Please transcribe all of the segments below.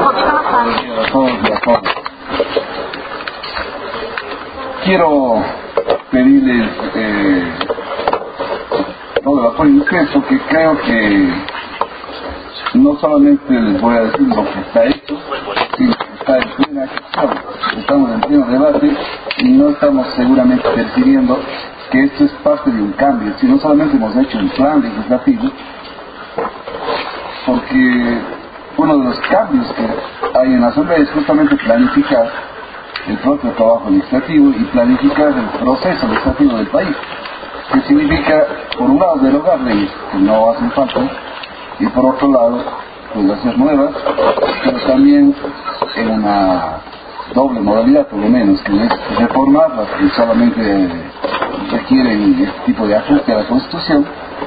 a todos y a todas. Quiero pedirles todo el apoyo de ustedes, porque creo que no solamente les voy a decir lo que está hecho, sino que está en plena acción. Estamos en pleno debate y no estamos seguramente percibiendo que esto es parte de un cambio. Si no solamente hemos hecho un plan legislativo, porque uno de los cambios que hay en la Asamblea es justamente planificar el propio trabajo legislativo y planificar el proceso legislativo del país, que significa, por un lado, derogar leyes que no hacen falta, y por otro lado, pues hacer nuevas, pero también en una doble modalidad, por lo menos, que es reformar las que solamente requieren este tipo de ajuste a la Constitución,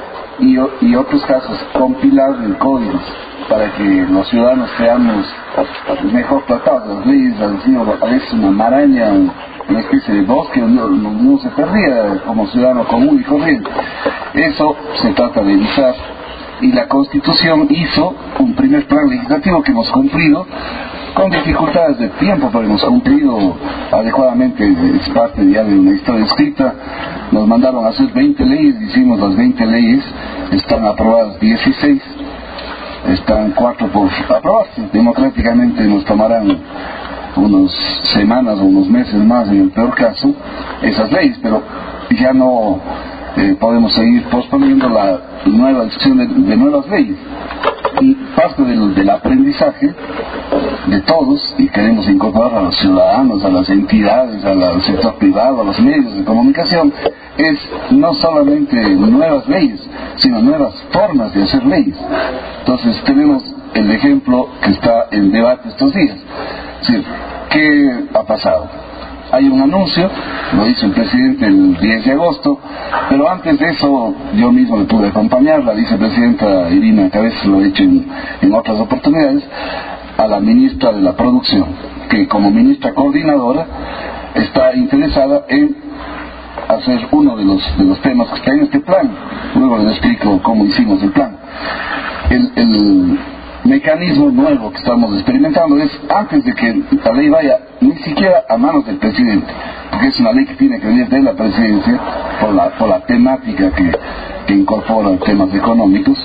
y otros casos compilar en códigos para que los ciudadanos seamos mejor tratados. Las leyes han sido a veces una maraña, una especie de bosque donde no se perdía como ciudadano común y corriente. Eso se trata de evitar, y la Constitución hizo un primer plan legislativo que hemos cumplido con dificultades de tiempo, pero hemos cumplido adecuadamente. Es parte ya de una historia escrita. Nos mandaron a hacer 20 leyes, hicimos las 20 leyes, están aprobadas 16, están 4 por aprobarse. Democráticamente nos tomarán unas semanas o unos meses más, en el peor caso, esas leyes, pero ya no podemos seguir posponiendo la nueva discusión de nuevas leyes. Y parte del aprendizaje de todos, y queremos incorporar a los ciudadanos, a las entidades, al sector privado, a los medios de comunicación, es no solamente nuevas leyes, sino nuevas formas de hacer leyes. Entonces tenemos el ejemplo que está en debate estos días. Es decir, ¿qué ha pasado? Hay un anuncio, lo hizo el presidente el 10 de agosto, pero antes de eso yo mismo le pude acompañar, la vicepresidenta Irina Cabezas lo he hecho en otras oportunidades, a la ministra de la Producción, que como ministra coordinadora está interesada en hacer uno de los temas que está en este plan. Luego les explico cómo hicimos el plan. El mecanismo nuevo que estamos experimentando es, antes de que la ley vaya ni siquiera a manos del presidente, porque es una ley que tiene que venir de la presidencia por la temática que incorpora temas económicos.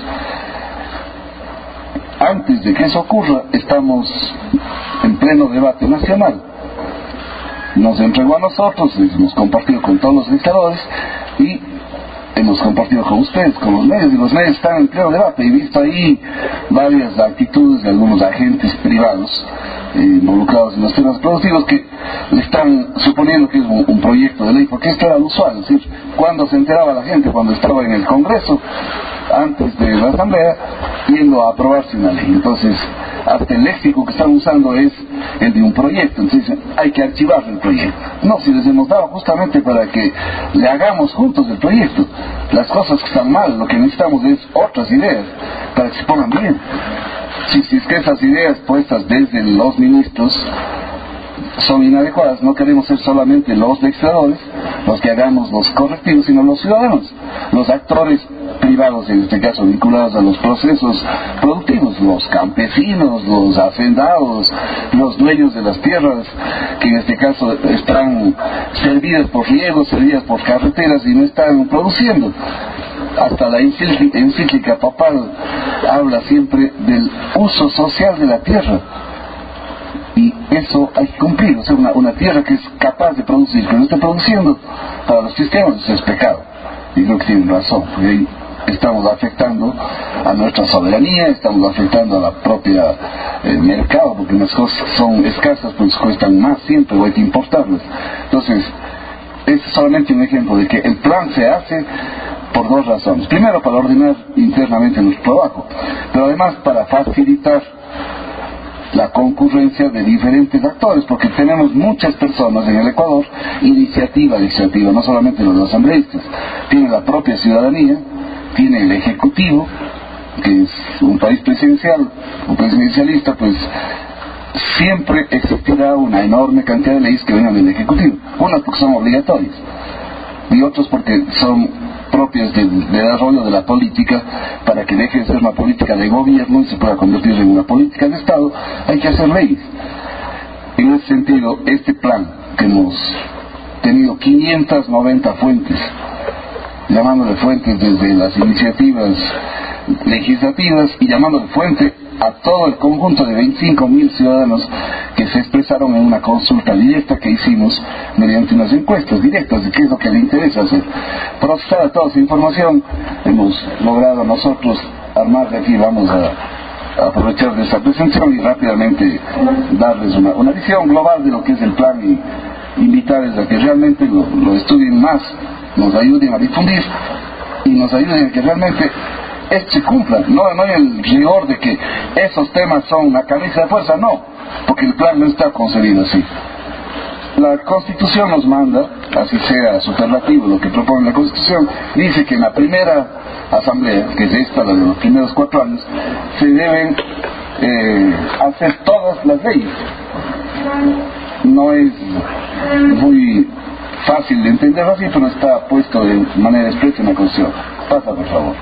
Antes de que eso ocurra, estamos en pleno debate nacional. Nos entregó a nosotros, hemos compartido con todos los legisladores y hemos compartido con ustedes, con los medios, y los medios están en pleno debate. He visto ahí varias actitudes de algunos agentes privados involucrados en los temas productivos que le están suponiendo que es un proyecto de ley, porque esto era lo usual. Es decir, cuando se enteraba la gente, cuando estaba en el Congreso, antes de la Asamblea, yendo a aprobarse una ley. Entonces, hasta el léxico que están usando es el de un proyecto. Entonces, hay que archivar el proyecto. No, si les hemos dado justamente para que le hagamos juntos el proyecto. Las cosas que están mal, lo que necesitamos es otras ideas para que se pongan bien. Si es que esas ideas puestas desde los ministros son inadecuadas, no queremos ser solamente los legisladores los que hagamos los correctivos, sino los ciudadanos, los actores privados, en este caso vinculados a los procesos productivos, los campesinos, los hacendados, los dueños de las tierras, que en este caso están servidas por riegos, servidas por carreteras y no están produciendo. Hasta la encíclica papal habla siempre del uso social de la tierra, y eso hay que cumplir. O sea, una tierra que es capaz de producir, que no está produciendo, para los cristianos eso es pecado, y creo que tienen razón, porque ahí estamos afectando a nuestra soberanía, estamos afectando a la propia mercado, porque las cosas son escasas, pues cuestan más siempre, o hay que importarlas. Entonces, es solamente un ejemplo de que el plan se hace por dos razones. Primero, para ordenar internamente nuestro trabajo, pero además para facilitar la concurrencia de diferentes actores, porque tenemos muchas personas en el Ecuador, iniciativa legislativa, no solamente los asambleístas, tiene la propia ciudadanía, tiene el Ejecutivo, que es un país presidencial o presidencialista, pues siempre existirá una enorme cantidad de leyes que vengan del Ejecutivo, unas porque son obligatorias y otras porque son propias del desarrollo de la política, para que deje de ser una política de gobierno y se pueda convertir en una política de Estado, hay que hacer leyes. En ese sentido, este plan, que hemos tenido 590 fuentes, llamándole fuentes desde las iniciativas legislativas y llamándole fuente a todo el conjunto de 25.000 ciudadanos que se expresaron en una consulta directa que hicimos mediante unas encuestas directas de qué es lo que le interesa hacer. Procesada toda esa información, hemos logrado nosotros armar de aquí, vamos a aprovechar de esta presentación y rápidamente darles una visión global de lo que es el plan y invitarles a que realmente lo estudien más, nos ayuden a difundir y nos ayuden a que realmente esto se cumpla, no en el rigor de que esos temas son una camisa de fuerza, no, porque el plan no está concebido así. La Constitución nos manda, así sea superlativo lo que propone la Constitución, dice que en la primera asamblea, que es esta, la de los primeros 4 años, se deben hacer todas las leyes. No es muy fácil de entenderlo así, pero está puesto de manera expresa en la Constitución. Pasa, por favor.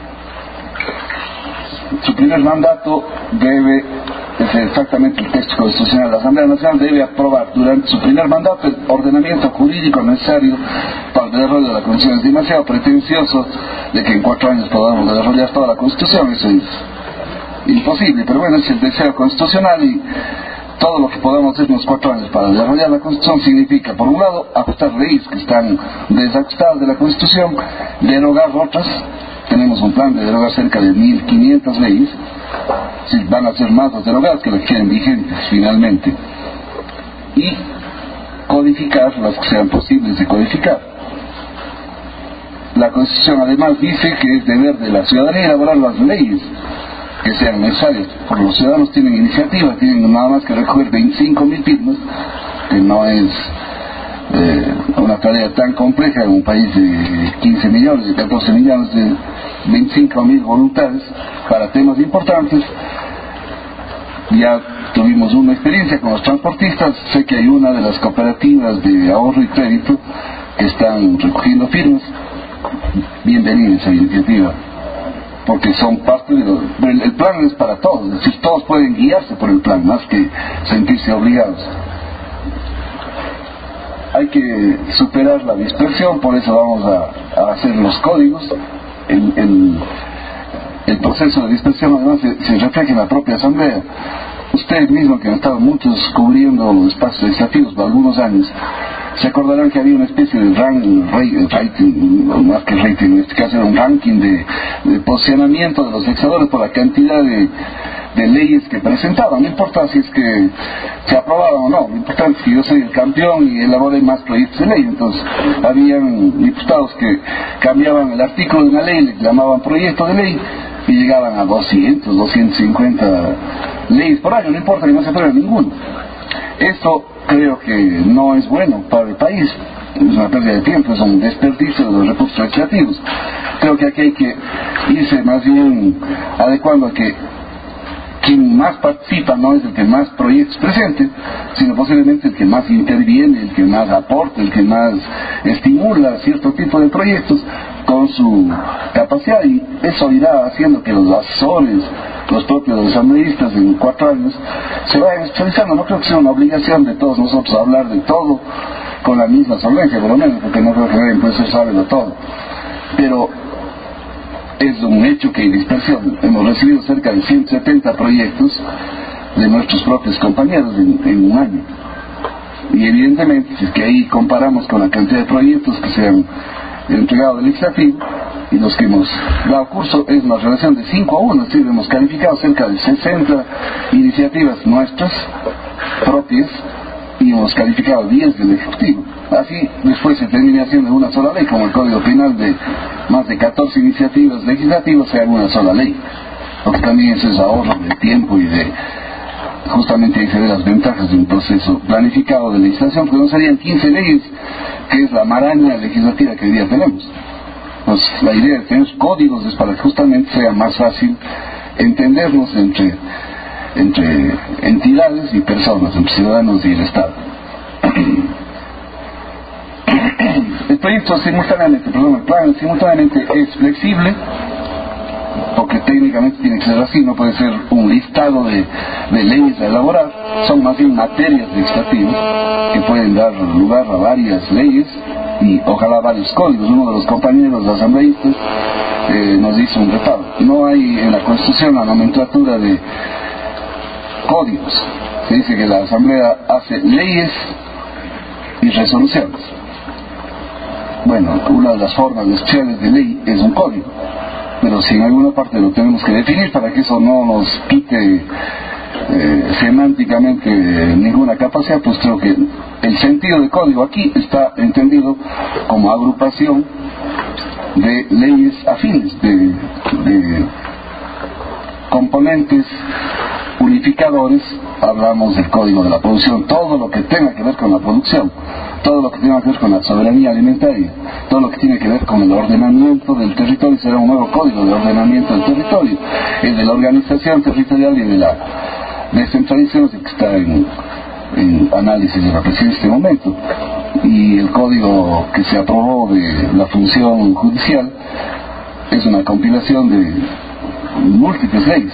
Su primer mandato debe, es exactamente el texto constitucional, la Asamblea Nacional debe aprobar durante su primer mandato el ordenamiento jurídico necesario para el desarrollo de la Constitución. Es demasiado pretencioso de que en 4 años podamos desarrollar toda la Constitución, eso es imposible, pero bueno, es el deseo constitucional y todo lo que podamos hacer en los 4 años para desarrollar la Constitución significa, por un lado, ajustar leyes que están desajustadas de la Constitución, derogar otras. Tenemos un plan de derogar cerca de 1.500 leyes, si van a ser más las derogadas que las que queden vigentes finalmente, y codificar las que sean posibles de codificar. La Constitución además dice que es deber de la ciudadanía elaborar las leyes que sean necesarias, porque los ciudadanos tienen iniciativa, tienen nada más que recoger 25.000 firmas, que no es una tarea tan compleja en un país de 15 millones, de 14 millones, de 25.000 voluntades para temas importantes. Ya tuvimos una experiencia con los transportistas, sé que hay una de las cooperativas de ahorro y crédito que están recogiendo firmas. Bienvenida esa iniciativa, porque son parte de el plan es para todos, es decir, todos pueden guiarse por el plan, más que sentirse obligados. Hay que superar la dispersión, por eso vamos a hacer los códigos. El proceso de dispersión además se refleja en la propia Asamblea. Ustedes mismos, que han estado muchos cubriendo los espacios legislativos por algunos años, se acordarán que había una especie de rating, más que rating, en este caso era un ranking de posicionamiento de los legisladores por la cantidad de leyes que presentaban. No importa si es que se aprobaban o no, lo importante es que yo soy el campeón y elaboré más proyectos de ley. Entonces habían diputados que cambiaban el artículo de una ley, le llamaban proyecto de ley y llegaban a 200, 250 leyes por año, no importa que no se apruebe ninguno. Esto creo que no es bueno para el país, es una pérdida de tiempo, es un desperdicio de los recursos legislativos. Creo que aquí hay que irse más bien adecuando a que quien más participa no es el que más proyectos presente, sino posiblemente el que más interviene, el que más aporta, el que más estimula cierto tipo de proyectos con su capacidad, y eso irá haciendo que los asesores, los propios asambleístas en 4 años se vayan especializando. No creo que sea una obligación de todos nosotros hablar de todo con la misma solvencia, por lo menos, porque no creo que nadie puede ser sabio de todo, pero es un hecho que hay dispersión. Hemos recibido cerca de 170 proyectos de nuestros propios compañeros en un año, y evidentemente si es que ahí comparamos con la cantidad de proyectos que se han entregado del legislativo y los que hemos dado curso, es una relación de 5-1, es decir, hemos calificado cerca de 60 iniciativas nuestras propias y hemos calificado 10 del Ejecutivo. Así después se termina haciendo una sola ley, como el Código Penal de más de 14 iniciativas legislativas se haga una sola ley, porque también eso es ahorro de tiempo y de justamente ahí se ven las ventajas de un proceso planificado de legislación, porque no serían 15 leyes, que es la maraña legislativa que hoy día tenemos. Pues la idea de tener códigos es para que justamente sea más fácil entendernos entre entidades y personas, entre ciudadanos y el Estado. el plan simultáneamente es flexible, porque técnicamente tiene que ser así, no puede ser un listado de leyes a elaborar, son más bien materias legislativas que pueden dar lugar a varias leyes y ojalá varios códigos. Uno de los compañeros asambleístas nos hizo un reparo. No hay en la Constitución la nomenclatura de códigos. Se dice que la Asamblea hace leyes y resoluciones. Bueno, una de las formas especiales de ley es un código, pero si en alguna parte lo tenemos que definir para que eso no nos quite semánticamente ninguna capacidad, pues creo que el sentido de código aquí está entendido como agrupación de leyes afines, de componentes unificadores. Hablamos del código de la producción, todo lo que tenga que ver con la producción, todo lo que tenga que ver con la soberanía alimentaria, todo lo que tiene que ver con el ordenamiento del territorio será un nuevo código de ordenamiento del territorio, el de la organización territorial y de la descentralización, que está en análisis de la presidencia en este momento, y el código que se aprobó de la función judicial es una compilación de múltiples leyes.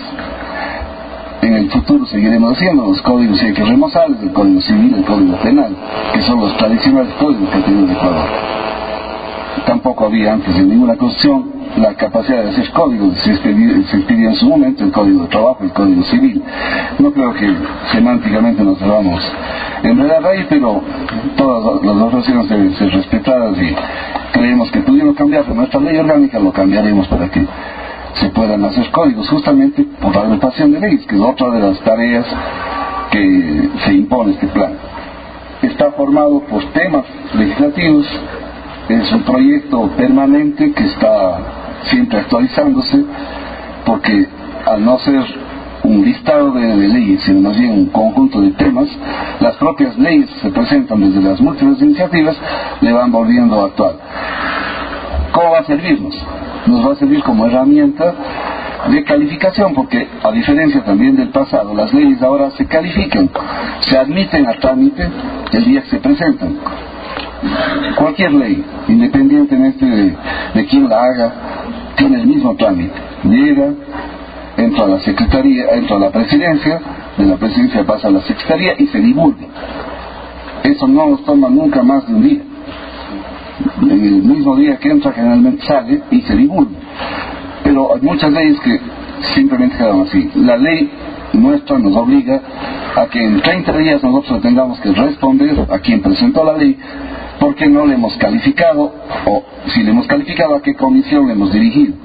En el futuro seguiremos haciendo los códigos, si hay que remozarles, el código civil, el código penal, que son los tradicionales códigos que tiene el Ecuador. Tampoco había antes en ninguna constitución la capacidad de hacer códigos. Se expidió en su momento el código de trabajo, el código civil. No creo que semánticamente nos debamos enredar ahí, pero todas las oraciones deben ser respetadas y creemos que pudiendo cambiar nuestra ley orgánica, lo cambiaremos para que se puedan hacer códigos, justamente por la agrupación de leyes, que es otra de las tareas que se impone este plan. Está formado por temas legislativos, es un proyecto permanente que está siempre actualizándose, porque al no ser un listado de leyes, sino más bien un conjunto de temas, las propias leyes se presentan desde las múltiples iniciativas, le van volviendo actual. ¿Cómo va a servirnos? Nos va a servir como herramienta de calificación, porque a diferencia también del pasado, las leyes ahora se califican, se admiten a trámite el día que se presentan. Cualquier ley, independientemente de quién la haga, tiene el mismo trámite. Llega, entra a la Secretaría, entra a la Presidencia, de la Presidencia pasa a la Secretaría y se divulga. Eso no nos toma nunca más de un día. En el mismo día que entra generalmente sale y se divulga. Pero hay muchas leyes que simplemente quedan así. La ley nuestra nos obliga a que en 30 días nosotros tengamos que responder a quien presentó la ley, por qué no le hemos calificado, o si le hemos calificado, a qué comisión le hemos dirigido.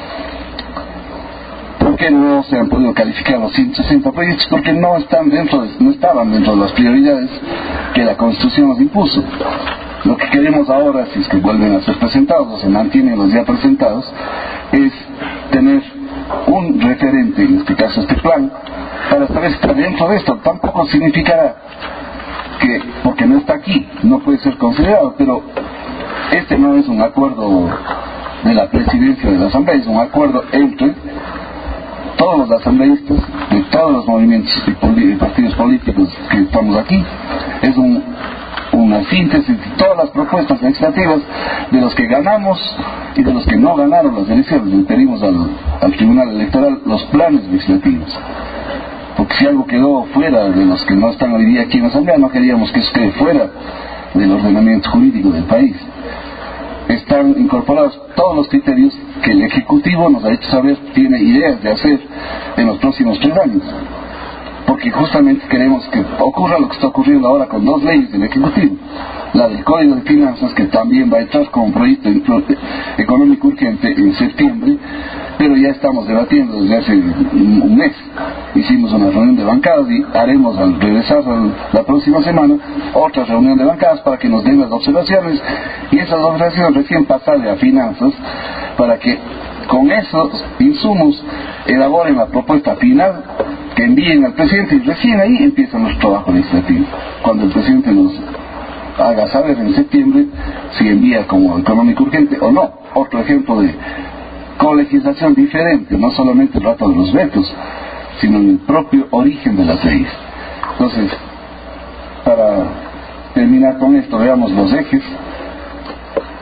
¿Por qué no se han podido calificar los 160 proyectos? Porque no estaban dentro de las prioridades que la Constitución nos impuso. Lo que queremos ahora, si es que vuelven a ser presentados o se mantienen los ya presentados, es tener un referente, en este caso este plan, para saber si está dentro de esto. Tampoco significará que, porque no está aquí, no puede ser considerado, pero este no es un acuerdo de la presidencia de la Asamblea, es un acuerdo entre todos los asambleístas de todos los movimientos y partidos políticos que estamos aquí. Es una síntesis de todas las propuestas legislativas de los que ganamos y de los que no ganaron las elecciones. Le pedimos al Tribunal Electoral los planes legislativos, porque si algo quedó fuera de los que no están hoy día aquí en la Asamblea, no queríamos que eso quede fuera del ordenamiento jurídico del país. Están incorporados todos los criterios que el Ejecutivo nos ha hecho saber tiene ideas de hacer en los próximos 3 años, porque justamente queremos que ocurra lo que está ocurriendo ahora con 2 leyes del Ejecutivo: la del Código de Finanzas, que también va a entrar como un proyecto económico urgente en septiembre, pero ya estamos debatiendo desde hace un mes. Hicimos una reunión de bancadas y haremos, al regresar la próxima semana, otra reunión de bancadas para que nos den las observaciones, y esas observaciones recién pasarle a Finanzas para que con esos insumos elaboren la propuesta final que envíen al presidente, y recién ahí empieza nuestro trabajo legislativo, cuando el presidente nos haga saber en septiembre si envía como económico urgente o no. Otro ejemplo de colegislación diferente, no solamente el rato de los vetos, sino en el propio origen de las leyes. Entonces, para terminar con esto, veamos los ejes.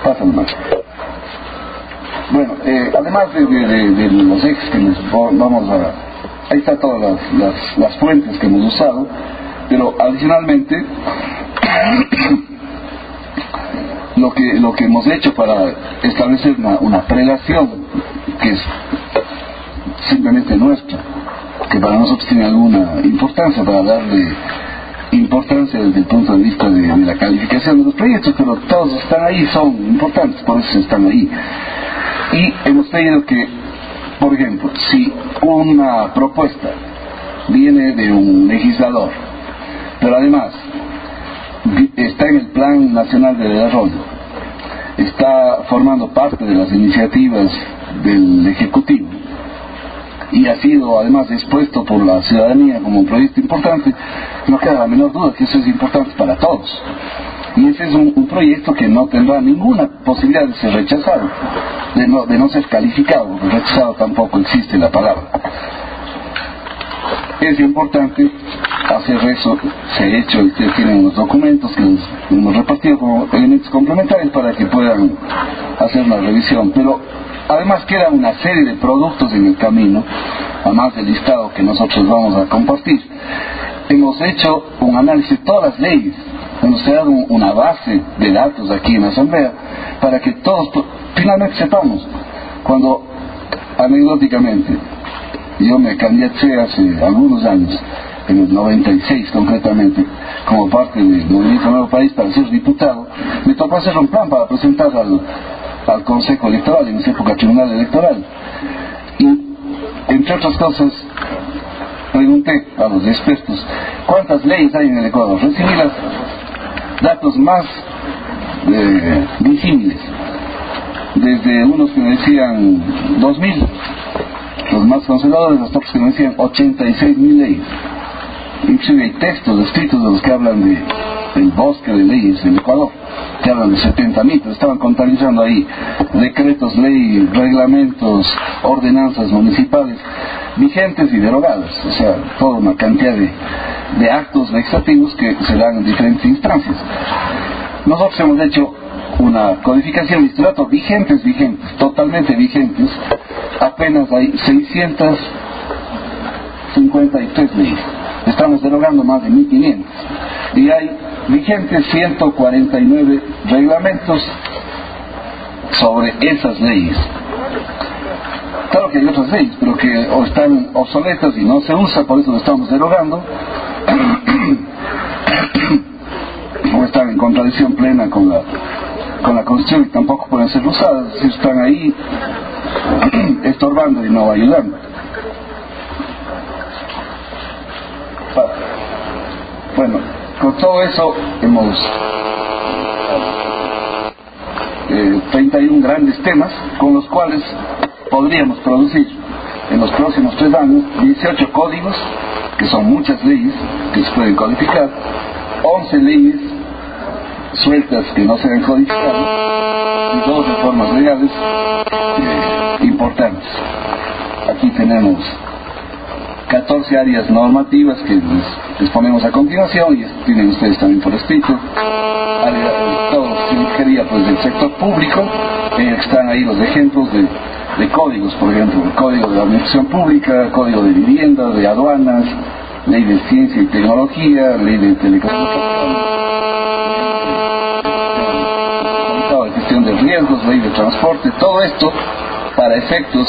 Pásalo más. Bueno, además de los ejes que les vamos a... Ahí está todas las fuentes que hemos usado, pero adicionalmente lo que hemos hecho para establecer una prelación que es simplemente nuestra, que para nosotros tiene alguna importancia, para darle importancia desde el punto de vista de la calificación de los proyectos, pero todos están ahí, son importantes, por eso están ahí. Y hemos pedido que, por ejemplo, si una propuesta viene de un legislador, pero además está en el Plan Nacional de Desarrollo, está formando parte de las iniciativas del Ejecutivo y ha sido además expuesto por la ciudadanía como un proyecto importante, no queda la menor duda que eso es importante para todos. Y ese es un proyecto que no tendrá ninguna posibilidad de ser rechazado, de no ser calificado, porque rechazado tampoco existe la palabra. Es importante hacer eso, se ha hecho, ustedes tienen unos documentos que los hemos repartido como elementos complementarios para que puedan hacer una revisión, pero además queda una serie de productos en el camino, además del listado que nosotros vamos a compartir. Hemos hecho un análisis de todas las leyes, hemos creado una base de datos aquí en la Asamblea para que todos finalmente sepamos. Cuando anecdóticamente yo me candidaté hace algunos años, en el 96 concretamente, como parte del Movimiento Nuevo País para ser diputado, me tocó hacer un plan para presentar al Consejo Electoral, en esa época Tribunal Electoral, y entre otras cosas pregunté a los expertos cuántas leyes hay en el Ecuador. Recibí los datos más disímiles, desde unos que me decían 2.000, los más conservadores, hasta otros que me decían 86.000 leyes. Inclusive hay textos escritos de los que hablan del bosque de leyes en Ecuador, que hablan de 70.000, pero estaban contabilizando ahí decretos, ley, reglamentos, ordenanzas municipales vigentes y derogadas, o sea, toda una cantidad de actos legislativos que se dan en diferentes instancias. Nosotros hemos hecho una codificación de datos vigentes, totalmente vigentes. Apenas hay 653 leyes. Estamos derogando más de 1.500. Y hay vigentes 149 reglamentos sobre esas leyes. Claro que hay otras leyes, pero que o están obsoletas y no se usan, por eso lo estamos derogando, o están en contradicción plena con la Constitución y tampoco pueden ser usadas, si están ahí estorbando y no ayudando. Bueno, con todo eso hemos 31 grandes temas con los cuales podríamos producir en los próximos 3 años 18 códigos, que son muchas leyes que se pueden codificar, 11 leyes sueltas que no se han codificado y 2 reformas legales importantes. Aquí tenemos 14 áreas normativas que les ponemos a continuación, y tienen ustedes también por escrito. Todo lo que significaría pues del sector público, están ahí los ejemplos de códigos, por ejemplo, el Código de la Administración Pública, Código de Vivienda, de Aduanas, Ley de Ciencia y Tecnología, Ley de Telecomunicaciones, de Gestión de Riesgos, Ley de Transporte, todo esto para efectos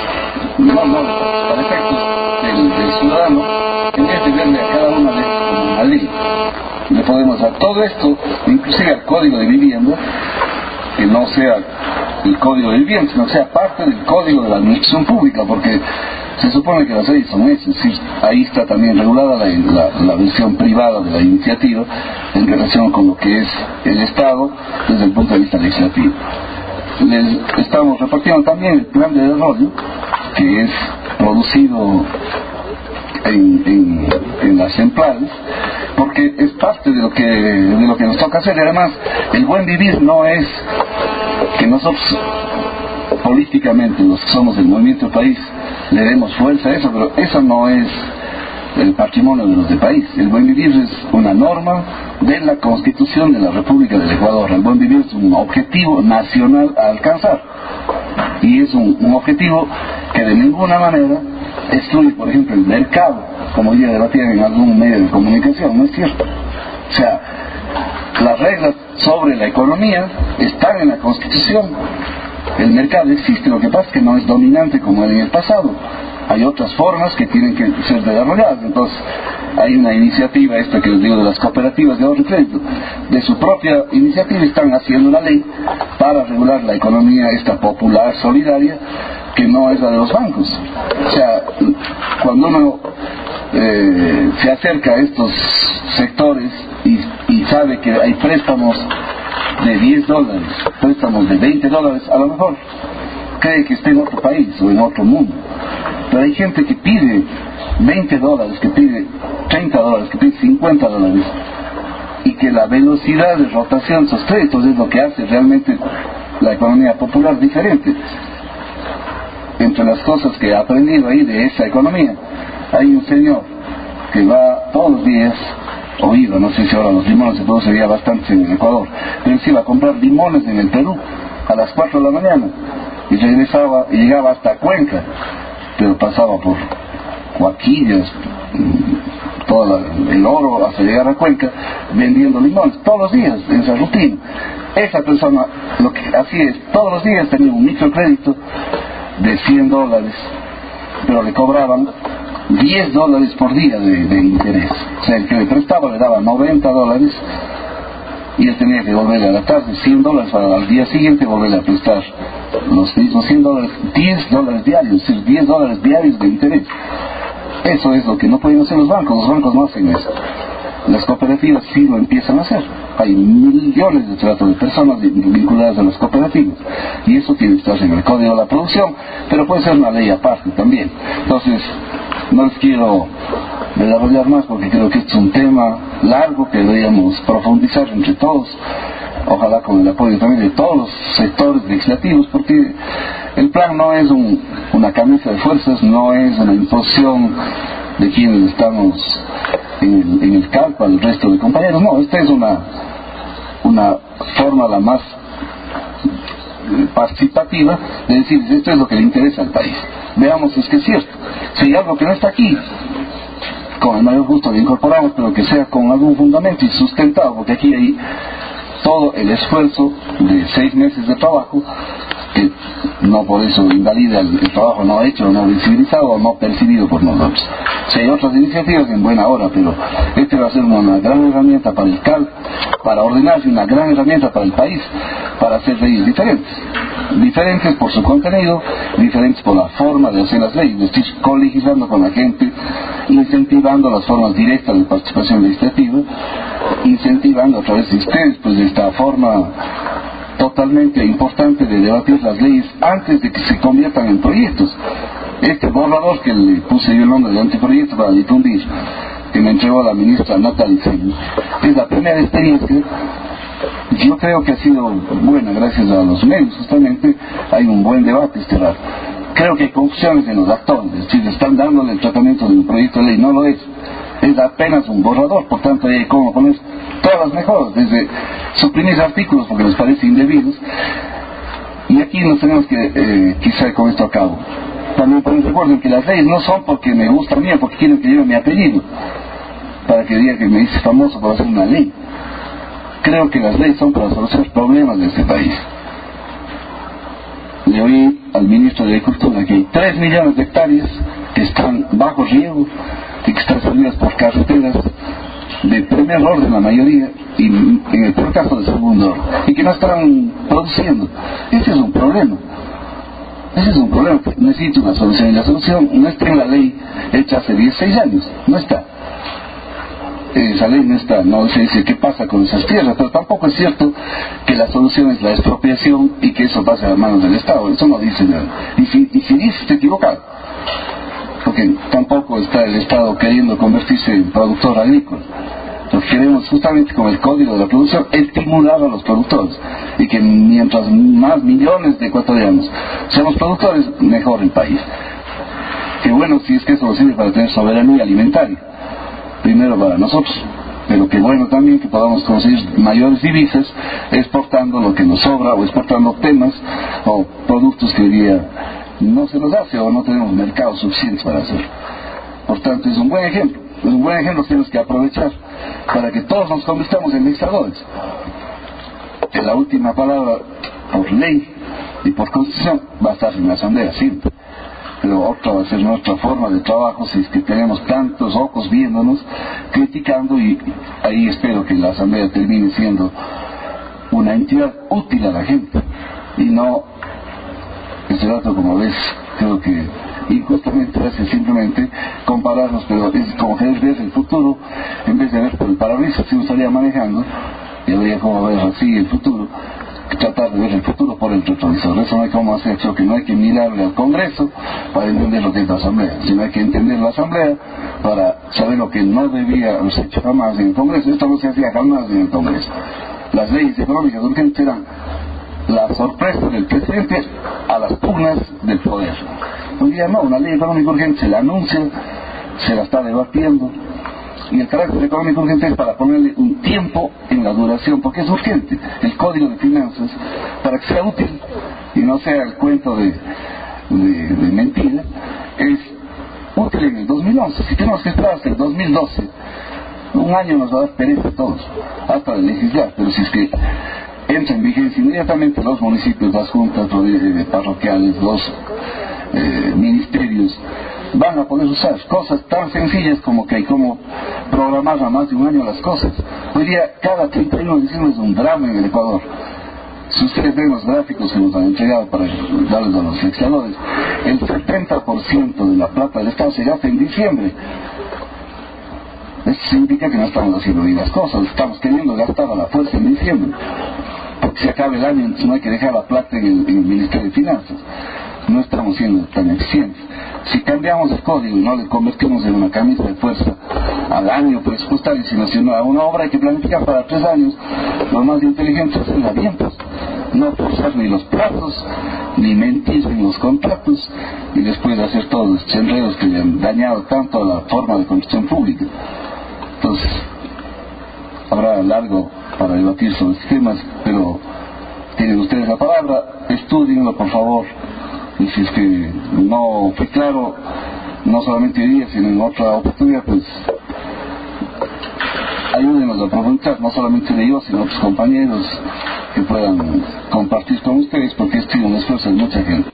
para efectos del ciudadano, en vez de verle a cada una de estas como una ley, le podemos dar todo esto, inclusive al Código de Vivienda, que no sea el Código de Vivienda, sino que sea parte del Código de la Administración Pública, porque se supone que las leyes son esas, es decir, ahí está también regulada la versión privada de la iniciativa en relación con lo que es el Estado desde el punto de vista legislativo. Les estamos repartiendo también el plan de desarrollo, que es producido en las centrales, porque es parte de lo que nos toca hacer. Y además, el buen vivir no es que nosotros políticamente, los que somos del movimiento país, le demos fuerza a eso, pero eso no es el patrimonio de los del país. El buen vivir es una norma de la Constitución de la República del Ecuador. El buen vivir es un objetivo nacional a alcanzar, y es un objetivo que de ninguna manera excluye, por ejemplo, el mercado, como ya debatían en algún medio de comunicación. No es cierto. O sea, las reglas sobre la economía están en la Constitución. El mercado existe, lo que pasa es que no es dominante como era en el pasado. Hay otras formas que tienen que ser desarrolladas. Entonces, hay una iniciativa, esta que les digo, de las cooperativas de ahorro y crédito. De su propia iniciativa están haciendo una ley para regular la economía esta popular, solidaria, que no es la de los bancos. O sea, cuando uno se acerca a estos sectores y sabe que hay préstamos de $10, préstamos de $20, a lo mejor cree que está en otro país o en otro mundo. Pero hay gente que pide $20, que pide $30, que pide $50, y que la velocidad de rotación de esos créditos es lo que hace realmente la economía popular diferente. Entre las cosas que he aprendido ahí de esa economía, hay un señor que va todos los días, o iba, no sé si ahora los limones se produce ya bastante en el Ecuador, pero él se iba a comprar limones en el Perú a las 4 de la mañana y regresaba y llegaba hasta Cuenca, pero pasaba por Huaquillas, todo el oro, hasta llegar a Cuenca vendiendo limones todos los días en esa rutina. Esa persona lo que hacía es todos los días tenía un microcrédito de $100, pero le cobraban $10 por día de interés. O sea, el que le prestaba le daba $90 y él tenía que volver a gastarse $100 para al día siguiente volver a prestar los mismos $100, $10 diarios, es decir, $10 diarios de interés. Eso es lo que no pueden hacer los bancos no hacen eso. Las cooperativas sí lo empiezan a hacer. Hay millones de tratos de personas vinculadas a las cooperativas, y eso tiene que estar en el Código de la Producción, pero puede ser una ley aparte también. Entonces, no les quiero desarrollar más porque creo que este es un tema largo que deberíamos profundizar entre todos, ojalá con el apoyo también de todos los sectores legislativos, porque el plan no es una camisa de fuerzas, no es una imposición de quienes estamos en el CALPA al resto de compañeros. No, esta es una forma la más participativa de decir, esto es lo que le interesa al país. Veamos si es que es cierto. Si hay algo que no está aquí, con el mayor gusto lo incorporamos, pero que sea con algún fundamento y sustentado, porque aquí hay todo el esfuerzo de 6 meses de trabajo, que no por eso invalida el trabajo no hecho, no visibilizado o no percibido por nosotros. Si hay otras iniciativas, en buena hora, pero este va a ser una gran herramienta para el CAL, para ordenarse, una gran herramienta para el país, para hacer leyes diferentes por su contenido, diferentes por la forma de hacer las leyes, es decir, colegislando con la gente, incentivando las formas directas de participación legislativa, incentivando a través de ustedes, pues de esta forma totalmente importante de debatir las leyes antes de que se conviertan en proyectos. Este borrador que le puse yo el nombre de anteproyecto para difundir, que me entregó la ministra Natalie Fey, es la primera experiencia. Yo creo que ha sido buena gracias a los medios, justamente hay un buen debate este rato. Creo que hay confusiones en los actores, es decir, están dándole el tratamiento de un proyecto de ley, no lo es apenas un borrador, por tanto hay como poner todas las mejoras, desde suprimir artículos porque les parece indebidos, y aquí nos tenemos que, quizá con esto acabo, también recuerden que las leyes no son porque me gusta a mí o porque quieren que lleve mi apellido, para que diga que me hice famoso por hacer una ley. Creo que las leyes son para solucionar problemas de este país. Le oí al ministro de Agricultura que hay 3 millones de hectáreas que están bajo riego, que están servidas por carreteras de primer orden la mayoría, y en el peor caso de segundo orden, y que no están produciendo. Ese es un problema. Ese es un problema que necesita una solución, y la solución no está en la ley hecha hace 16 años, no está. Esa ley no está, no se dice qué pasa con esas tierras, pero tampoco es cierto que la solución es la expropiación y que eso pase a las manos del Estado, eso no dice nada. Y si dice, está equivocado, porque tampoco está el Estado queriendo convertirse en productor agrícola. Lo que queremos justamente con el Código de la Producción es estimular a los productores, y que mientras más millones de ecuatorianos seamos productores, mejor el país. que bueno si es que eso sirve para tener soberanía alimentaria, primero para nosotros, pero que bueno también que podamos conseguir mayores divisas exportando lo que nos sobra o exportando temas o productos que hoy día no se nos hace o no tenemos mercados suficientes para hacerlo. Por tanto es un buen ejemplo, que tenemos que aprovechar para que todos nos convirtamos en legisladores. Que la última palabra por ley y por constitución va a estar en la asamblea siempre, pero otra va a ser nuestra forma de trabajo si es que tenemos tantos ojos viéndonos, criticando, y ahí espero que la asamblea termine siendo una entidad útil a la gente y no este dato, como ves, creo que injustamente hace simplemente compararnos, pero es como que es ver el futuro en vez de ver por el parabrisas. Si uno estaría manejando y habría como ver así el futuro, tratar de ver el futuro por el retrovisor. Eso no hay cómo hacer. Creo que no hay que mirarle al Congreso para entender lo que es la Asamblea, sino hay que entender la Asamblea para saber lo que no debía haberse hecho jamás en el Congreso. Esto no se hacía jamás en el Congreso. Las leyes económicas urgentes eran la sorpresa del presidente a las pugnas del poder. Hoy día no, una ley económica urgente se la anuncia, se la está debatiendo, y el carácter económico urgente es para ponerle un tiempo en la duración, porque es urgente el Código de Finanzas, para que sea útil y no sea el cuento de mentira. Es útil en el 2011. Si tenemos que esperar hasta el 2012, un año nos va a dar pereza a todos, hasta de legislar. Pero si es que entra en vigencia inmediatamente, los municipios, las juntas parroquiales, los ministerios van a poder usar cosas tan sencillas como que hay como programar a más de un año las cosas. Hoy día cada 31 de diciembre es un drama en el Ecuador. Si ustedes ven los gráficos que nos han entregado para darles a los legisladores, el 70% de la plata del Estado se gasta en diciembre. Eso significa que no estamos haciendo bien las cosas, estamos queriendo gastar a la fuerza en diciembre, porque se acaba el año, entonces no hay que dejar la plata en el Ministerio de Finanzas. No estamos siendo tan eficientes. Si cambiamos el código y no le convertimos en una camisa de fuerza al año presupuestario, sino a una obra hay que planificar para 3 años, lo más inteligente es hacerla bien, pues, no forzar ni los plazos, ni mentir en los contratos, y después hacer todos los enredos que le han dañado tanto a la forma de construcción pública. Entonces, habrá largo para debatir sobre estos temas, pero tienen ustedes la palabra, estudienlo por favor. Y si es que no fue claro, no solamente hoy día, sino en otra oportunidad, pues ayúdenos a profundizar, no solamente de yo, sino otros compañeros que puedan compartir con ustedes, porque este es un esfuerzo de mucha gente.